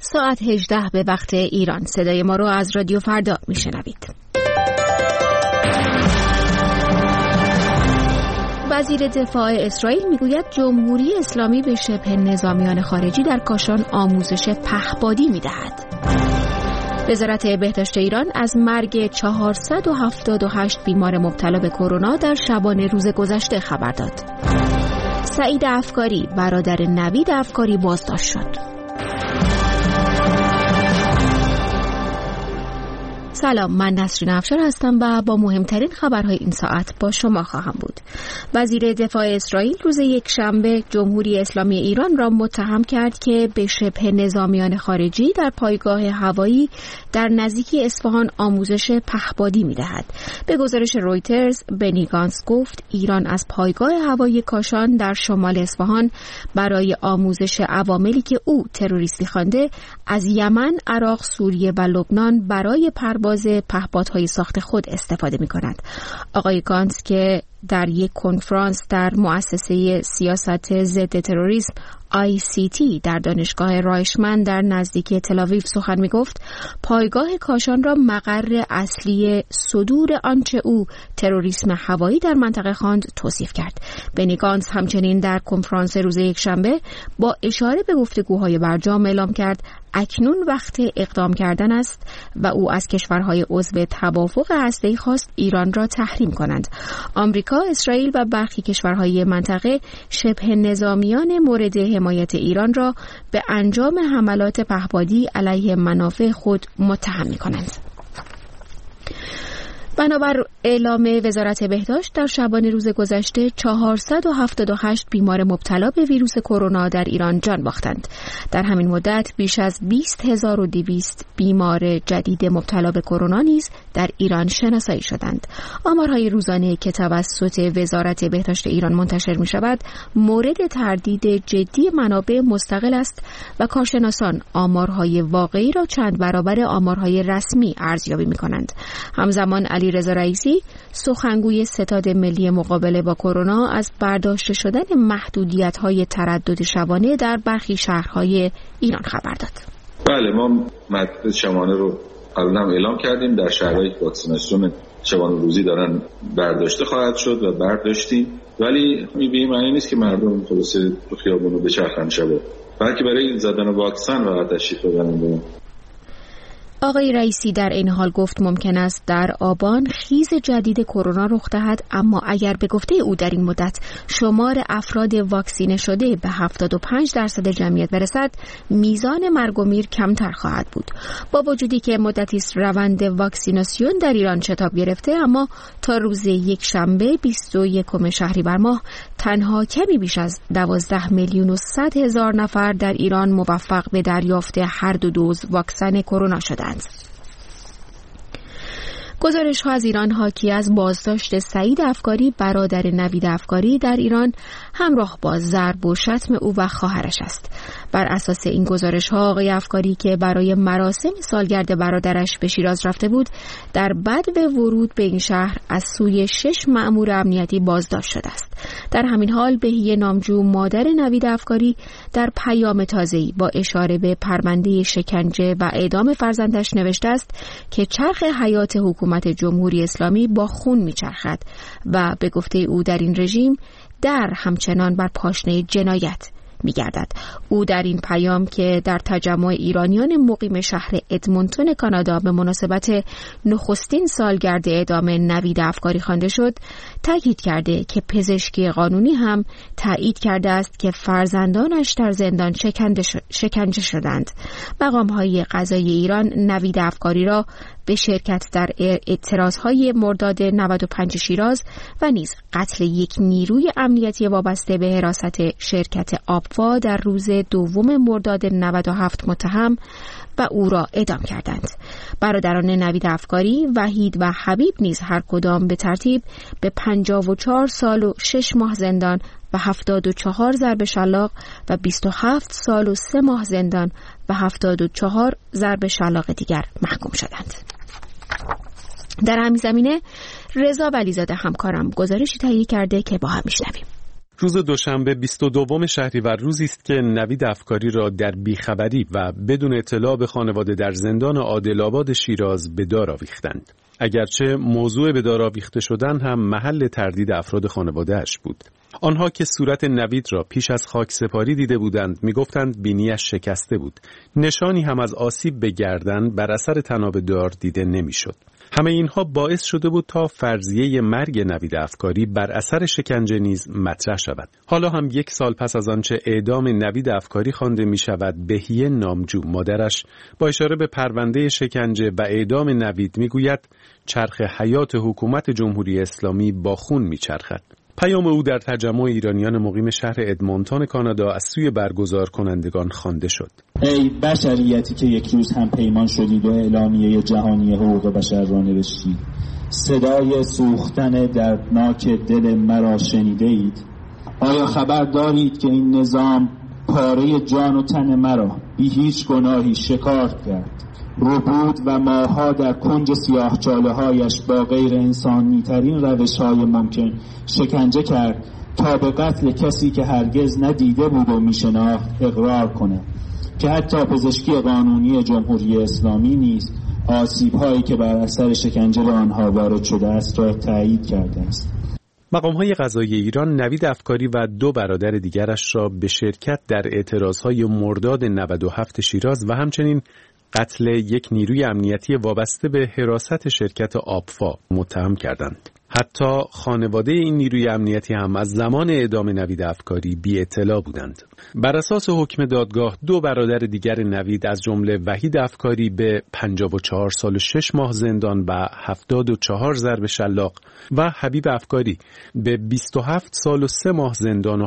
ساعت 18 به وقت ایران. صدای ما رو از رادیو فردا میشنوید. وزیر دفاع اسرائیل میگوید جمهوری اسلامی به شبه نظامیان خارجی در کاشان آموزش پهپادی میدهد. وزارت بهداشت ایران از مرگ 478 بیمار مبتلا به کرونا در شبانه روز گذشته خبر داد. سعید افکاری برادر نوید افکاری بازداشت شد. سلام، من نسرین افشار هستم و با مهمترین خبرهای این ساعت با شما خواهم بود. وزیر دفاع اسرائیل روز یکشنبه جمهوری اسلامی ایران را متهم کرد که به شبه نظامیان خارجی در پایگاه هوایی در نزدیکی اصفهان آموزش پهپادی می‌دهد. به گزارش رویترز، بنی گانتز گفت ایران از پایگاه هوایی کاشان در شمال اصفهان برای آموزش عواملی که او تروریستی خوانده از یمن، عراق، سوریه و لبنان برای پرواز پهپادهای ساخت خود استفاده می‌کند. آقای گانتز که در یک کنفرانس در مؤسسه سیاست ضد تروریسم ICT در دانشگاه رایشمن در نزدیکی تل‌آویو سخن می‌گفت، پایگاه کاشان را مقر اصلی صدور آنچه او تروریسم هوایی در منطقه خواند توصیف کرد. بنی گانتز همچنین در کنفرانس روز یکشنبه با اشاره به گفتگوهای برجام اعلام کرد اکنون وقت اقدام کردن است و او از کشورهای عضو توافق هسته‌ای خواست ایران را تحریم کنند. آمریکا، اسرائیل و برخی کشورهای منطقه شبه نظامیان مورد حمایت ایران را به انجام حملات پهپادی علیه منافع خود متهم می‌کنند. بنابر اعلام وزارت بهداشت در شبانه روز گذشته 478 بیمار مبتلا به ویروس کرونا در ایران جان باختند. در همین مدت بیش از 20200 بیمار جدید مبتلا به کرونا نیز در ایران شناسایی شدند. آمارهای روزانه که توسط وزارت بهداشت ایران منتشر می شود مورد تردید جدی منابع مستقل است و کارشناسان آمارهای واقعی را چند برابر آمارهای رسمی ارزیابی می کنند. همزمان علیرضا رئیسی سخنگوی ستاد ملی مقابله با کرونا از برداشته شدن محدودیت‌های تردد شبانه در برخی شهرهای ایران خبر داد. بله، ما محدودیت شبانه رو قبلا هم اعلام کردیم. در شهرهایی که واکسیناسیون شبانه روزی دارن برداشته خواهد شد و برداشتیم، ولی می‌بینیم معنی نیست که مردم خلاصه تو خیابون رو بچرخن شبا، بلکه برای زدن واکسن فقط تشریف ببرن. آقای رئیسی در این حال گفت ممکن است در آبان خیز جدید کرونا رخ دهد، اما اگر به گفته او در این مدت شمار افراد واکسینه شده به 75% جمعیت برسد، میزان مرگ و میر کمتر خواهد بود. با وجودی که مدتی است روند واکسیناسیون در ایران شتاب گرفته، اما تا روز یکشنبه 21 شهریور ماه تنها کمی بیش از 12,100,000 نفر در ایران موفق به دریافت هر دو دوز واکسن کرونا شدند. گزارش ها از ایران حاکی از بازداشت سعید افکاری برادر نوید افکاری در ایران همراه با ضرب و شتم او و خواهرش است. بر اساس این گزارش ها آقای افکاری که برای مراسم سالگرد برادرش به شیراز رفته بود، در بدو ورود به این شهر از سوی 6 مأمور امنیتی بازداشت شده است. در همین حال بهیه نامجو مادر نوید افکاری در پیام تازه‌ای با اشاره به پرونده شکنجه و اعدام فرزندش نوشته است که چرخ حیات حکومت جمهوری اسلامی با خون میچرخد و به گفته او در این رژیم در همچنان بر پاشنه جنایت می‌گردد. او در این پیام که در تجمع ایرانیان مقیم شهر ادمونتون کانادا به مناسبت نخستین سالگرد اعدام نوید افکاری خوانده شد، تاکید کرده که پزشکی قانونی هم تایید کرده است که فرزندانش در زندان شکنجه شدند. مقام‌های قضایی ایران نوید افکاری را به شرکت در اعتراضهای مرداد 95 شیراز و نیز قتل یک نیروی امنیتی وابسته به حراست شرکت آبوا در روز 2 مرداد 97 متهم و او را اعدام کردند. برادران نوید افکاری، وحید و حبیب نیز هر کدام به ترتیب به 54 سال و 6 ماه زندان و 74 ضرب شلاق و 27 سال و 3 ماه زندان و 74 ضرب شلاق دیگر محکوم شدند. در همین زمینه رضا ولیزاده همکارم گزارشی تهیه کرده که با هم میشنویم. روز دوشنبه 22 شهریور روزی است که نوید افکاری را در بیخبری و بدون اطلاع به خانواده در زندان عادل‌آباد شیراز به دار آویختند. اگرچه موضوع به دار آویخته شدن هم محل تردید افراد خانواده‌اش بود. آنها که صورت نوید را پیش از خاکسپاری دیده بودند می‌گفتند بینیش شکسته بود. نشانی هم از آسیب به گردن بر اثر طناب دار دیده نمی‌شد. همه اینها باعث شده بود تا فرضیه مرگ نوید افکاری بر اثر شکنجه نیز مطرح شود. حالا هم 1 سال پس از آنچه اعدام نوید افکاری خوانده می شود، بهیه نامجو مادرش با اشاره به پرونده شکنجه و اعدام نوید می گوید چرخ حیات حکومت جمهوری اسلامی با خون می چرخد. پیام او در تجمع ایرانیان مقیم شهر ادمونتون کانادا از سوی برگزار کنندگان خوانده شد. ای بشریتی که یک روز هم پیمان شدید و اعلامیه جهانی حقوق بشر را نوشتید، صدای سوختن دردناک دل مرا شنیده اید؟ آیا خبر دارید که این نظام پاره جان و تن مرا بی هیچ گناهی شکار کرد، ربود و ماها در کنج سیاه‌چاله‌هایش با غیر انسانی ترین روش‌های ممکن شکنجه کرد تا به قتل کسی که هرگز ندیده بود و میشناخت اقرار کنه، که حتی پزشکی قانونی جمهوری اسلامی نیز آسیب‌هایی که بر اثر شکنجه به آنها وارد شده است را تایید کرده است. مقام‌های قضایی ایران نوید افکاری و 2 برادر دیگرش را به شرکت در اعتراض‌های مرداد 97 شیراز و همچنین قتل یک نیروی امنیتی وابسته به حراست شرکت آبفا متهم کردند. حتی خانواده این نیروی امنیتی هم از زمان اعدام نوید افکاری بی اطلاع بودند. بر اساس حکم دادگاه 2 برادر دیگر نوید از جمله وحید افکاری به 54 سال و 6 ماه زندان و 74 ضرب شلاق و حبیب افکاری به 27 سال و 3 ماه زندان و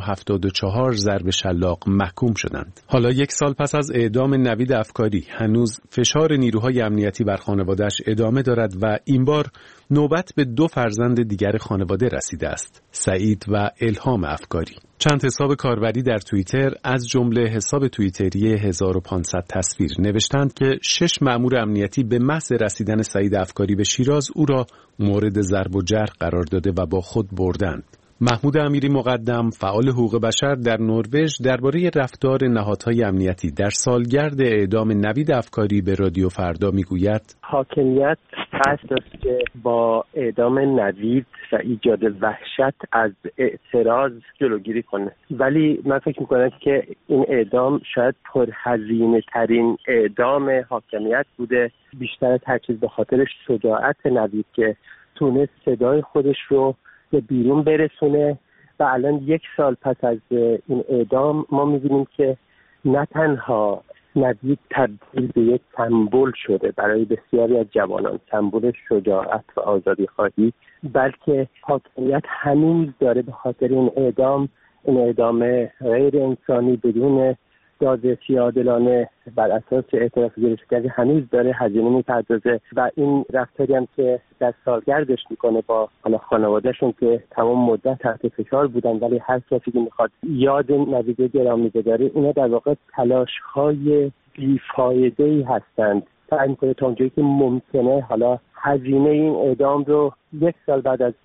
74 ضرب شلاق محکوم شدند. حالا 1 سال پس از اعدام نوید افکاری هنوز فشار نیروهای امنیتی بر خانواده‌اش ادامه دارد و این بار نوبت به 2 فرزند دیگر خانواده رسیده است، سعید و الهام افکاری. چند حساب کاربری در توییتر از جمله حساب توییتری 1500 تصویر نوشتند که 6 مأمور امنیتی به محض رسیدن سعید افکاری به شیراز او را مورد ضرب و جرح قرار داده و با خود بردند. محمود امیری مقدم، فعال حقوق بشر در نروژ، درباره رفتار نهادهای امنیتی در سالگرد اعدام نوید افکاری به رادیو فردا میگوید: حاکمیت قصد است که با اعدام نوید و ایجاد وحشت از اعتراض جلوگیری کنه، ولی من فکر میکنم که این اعدام شاید پرهزینه ترین اعدام حاکمیت بوده، بیشتر از هر چیز به خاطر شجاعت نوید که تونست صدای خودش رو به بیرون برسونه و الان 1 سال پس از این اعدام ما می‌بینیم که نه تنها نوید تبدیل به یک سمبل شده برای بسیاری از جوانان، سمبل شجاعت و آزادی خواهی، بلکه حاکمیت هنوز داره به خاطر این اعدام غیر انسانی بدون دادرسی عادلانه بر اساس اعتراف گرفتگی هنوز داره هزینه میپردازه و این رفتاری هم که در سالگردش میکنه با خانوادهشون که تمام مدت تحت فشار بودن، ولی هر کسی که میخواد یاد نوید گرامی بداره، اینا در واقع تلاش‌های بیفایده‌ای هستند. سعی میکنه تا اونجایی که ممکنه حالا هزینه این اعدام رو 1 سال بعد از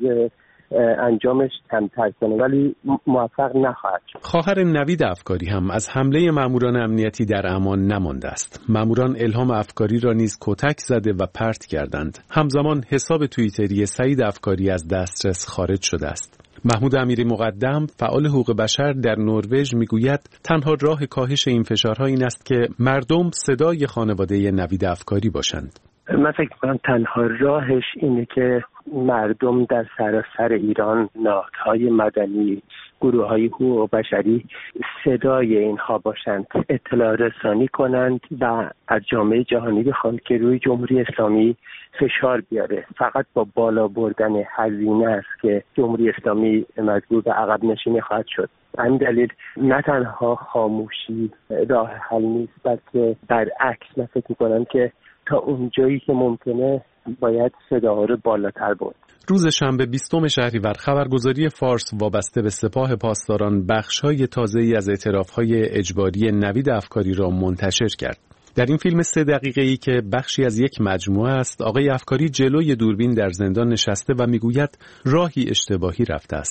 انجامش کمتر کنه، ولی موفق نخواهد شد. خواهر نوید افکاری هم از حمله ماموران امنیتی در امان نمانده است. ماموران الهام افکاری را نیز کتک زده و پرت کردند. همزمان حساب توییتری سعید افکاری از دسترس خارج شده است. محمود امیری مقدم، فعال حقوق بشر در نروژ، میگوید تنها راه کاهش این فشارها این است که مردم صدای خانواده نوید افکاری باشند. من فکر می‌کنم تنها راهش اینه که مردم در سراسر ایران، نهادهای مدنی، گروه‌های حقوق بشری صدای اینها باشند، اطلاع رسانی کنند و از جامعه جهانی بخوان که روی جمهوری اسلامی فشار بیاره. فقط با بالا بردن هزینه است که جمهوری اسلامی مجبور به عقب نشینی خواهد شد. همین دلیل نه تنها خاموشی راه حل نیست، بلکه برعکس من فکر می‌کنم که تا اونجایی که ممکنه باید صدا رو بالاتر برد. روز شنبه 20 شهریور خبرگزاری فارس وابسته به سپاه پاسداران بخش‌های تازه‌ای از اعتراف‌های اجباری نوید افکاری را منتشر کرد. در این فیلم 3 دقیقه‌ای که بخشی از یک مجموعه است، آقای افکاری جلوی دوربین در زندان نشسته و میگوید راهی اشتباهی رفته است.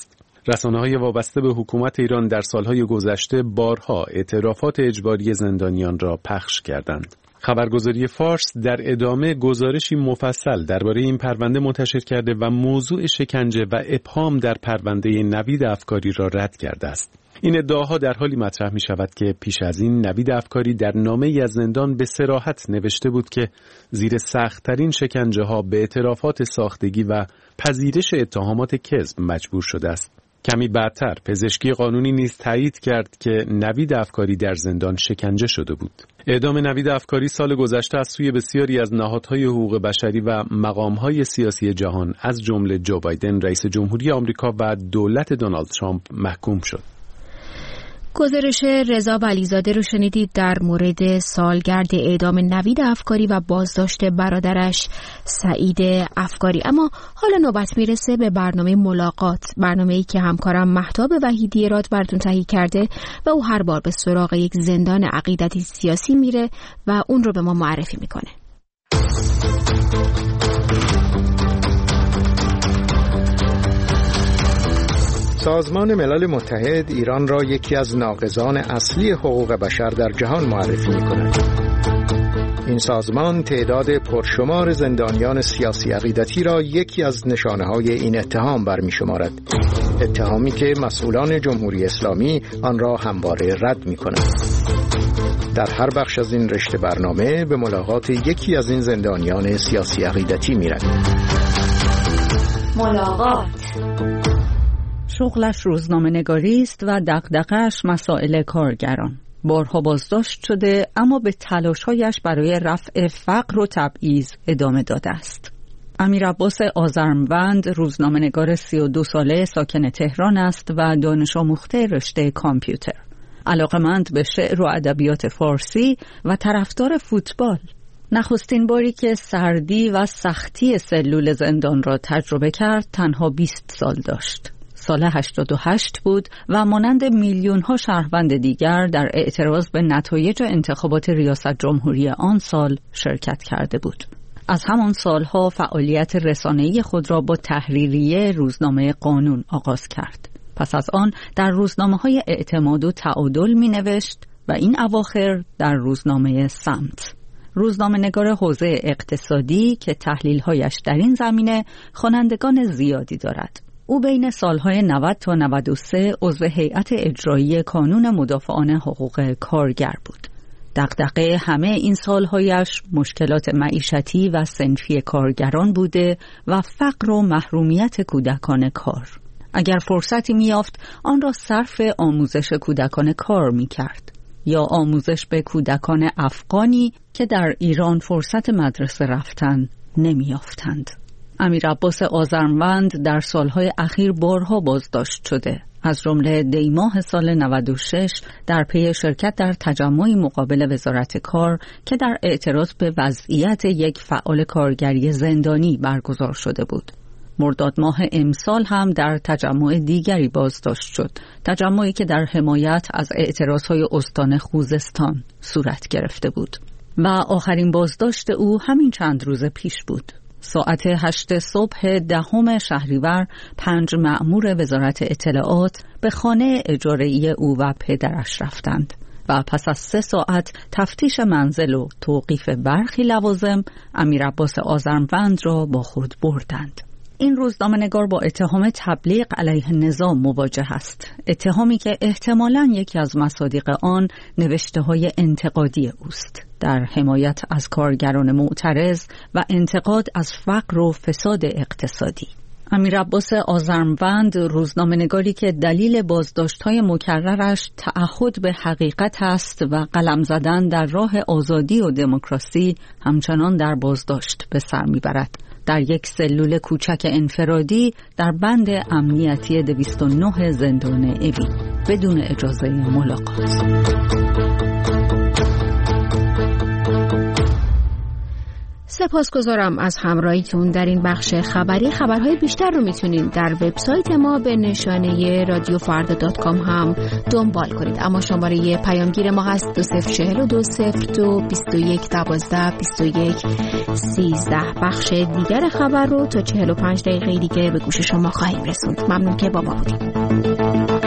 رسانه‌های وابسته به حکومت ایران در سالهای گذشته بارها اعترافات اجباری زندانیان را پخش کردند. خبرگزاری فارس در ادامه گزارشی مفصل درباره این پرونده منتشر کرده و موضوع شکنجه و ابهام در پرونده نوید افکاری را رد کرده است. این ادعاها در حالی مطرح می شود که پیش از این نوید افکاری در نامه‌ای از زندان به صراحت نوشته بود که زیر سخت‌ترین شکنجه ها به اعترافات ساختگی و پذیرش اتهامات کذب مجبور شده است. کمی بعدتر پزشکی قانونی نیز تایید کرد که نوید افکاری در زندان شکنجه شده بود. اعدام نوید افکاری سال گذشته از سوی بسیاری از نهادهای حقوق بشری و مقامهای سیاسی جهان از جمله جو بایدن رئیس جمهوری آمریکا و دولت دونالد ترامپ محکوم شد. گزارش رضا ولیزاده رو شنیدید در مورد سالگرد اعدام نوید افکاری و بازداشت برادرش سعید افکاری. اما حالا نوبت میرسه به برنامه ملاقات، برنامه‌ای که همکارم مهتاب وحیدی ایراد براتون تهیه کرده و او هر بار به سراغ یک زندان عقیدتی سیاسی میره و اون رو به ما معرفی میکنه. سازمان ملل متحد ایران را یکی از ناقضان اصلی حقوق بشر در جهان معرفی می‌کند. این سازمان تعداد پرشمار زندانیان سیاسی عقیدتی را یکی از نشانه‌های این اتهام برمی‌شمارد. اتهامی که مسئولان جمهوری اسلامی آن را همواره رد می‌کنند. در هر بخش از این رشته برنامه به ملاقات یکی از این زندانیان سیاسی عقیدتی می‌رویم. ملاقات شغلش روزنامه‌نگاری است و دغدغه‌اش مسائل کارگران. بارها بازداشت شده اما به تلاش‌هایش برای رفع فقر و تبعیض ادامه داده است. امیرعباس آذرموند روزنامه‌نگار 32 ساله ساکن تهران است و دانش آموخته رشته کامپیوتر. علاقه‌مند به شعر و ادبیات فارسی و طرفدار فوتبال. نخستین باری که سردی و سختی سلول زندان را تجربه کرد تنها 20 سال داشت. سال 88 بود و مانند میلیون‌ها شهروند دیگر در اعتراض به نتایج انتخابات ریاست جمهوری آن سال شرکت کرده بود. از همان سالها فعالیت رسانه‌ای خود را با تحریریه روزنامه قانون آغاز کرد. پس از آن در روزنامه‌های اعتماد و تعادل می‌نوشت و این اواخر در روزنامه سمت. روزنامه‌نگار حوزه اقتصادی که تحلیل‌هایش در این زمینه خوانندگان زیادی دارد. او بین سالهای 90 تا 93 عضو هیئت اجرایی کانون مدافعان حقوق کارگر بود. دغدغه همه این سالهایش مشکلات معیشتی و صنفی کارگران بوده و فقر و محرومیت کودکان کار. اگر فرصتی می‌یافت آن را صرف آموزش کودکان کار می‌کرد یا آموزش به کودکان افغانی که در ایران فرصت مدرسه رفتن نمی‌یافتند. امیرعباس آذرموند در سالهای اخیر بارها بازداشت شده. از جمله دیماه سال 96 در پی شرکت در تجمعی مقابل وزارت کار که در اعتراض به وضعیت یک فعال کارگری زندانی برگزار شده بود. مرداد ماه امسال هم در تجمع دیگری بازداشت شد. تجمعی که در حمایت از اعتراضهای استان خوزستان صورت گرفته بود. و آخرین بازداشت او همین چند روز پیش بود. ساعت 8 صبح 10 شهریور 5 مأمور وزارت اطلاعات به خانه اجاره‌ای او و پدرش رفتند و پس از 3 ساعت تفتیش منزل و توقیف برخی لوازم امیرعباس آذرموند را با خود بردند. این روزنامه‌نگار با اتهام تبلیغ علیه نظام مواجه است. اتهامی که احتمالاً یکی از مصادیق آن نوشته‌های انتقادی اوست در حمایت از کارگران معترض و انتقاد از فقر و فساد اقتصادی. امیرعباس آذرموند روزنامه‌نگاری که دلیل بازداشت‌های مکررش تعهد به حقیقت است و قلم زدن در راه آزادی و دموکراسی همچنان در بازداشت به سر می‌برد. در یک سلول کوچک انفرادی در بند امنیتی 209 زندان اوین بدون اجازه ملاقات. سپاسگزارم از همراهیتون در این بخش خبری. خبرهای بیشتر رو میتونید در وبسایت ما به نشانه radiofarda.com هم دنبال کنید. اما شماره پیامگیر ما هست 20420221122113. بخش دیگر خبر رو تا 45 دقیقه دیگه به گوش شما خواهیم رسوند. ممنون که با ما بودید.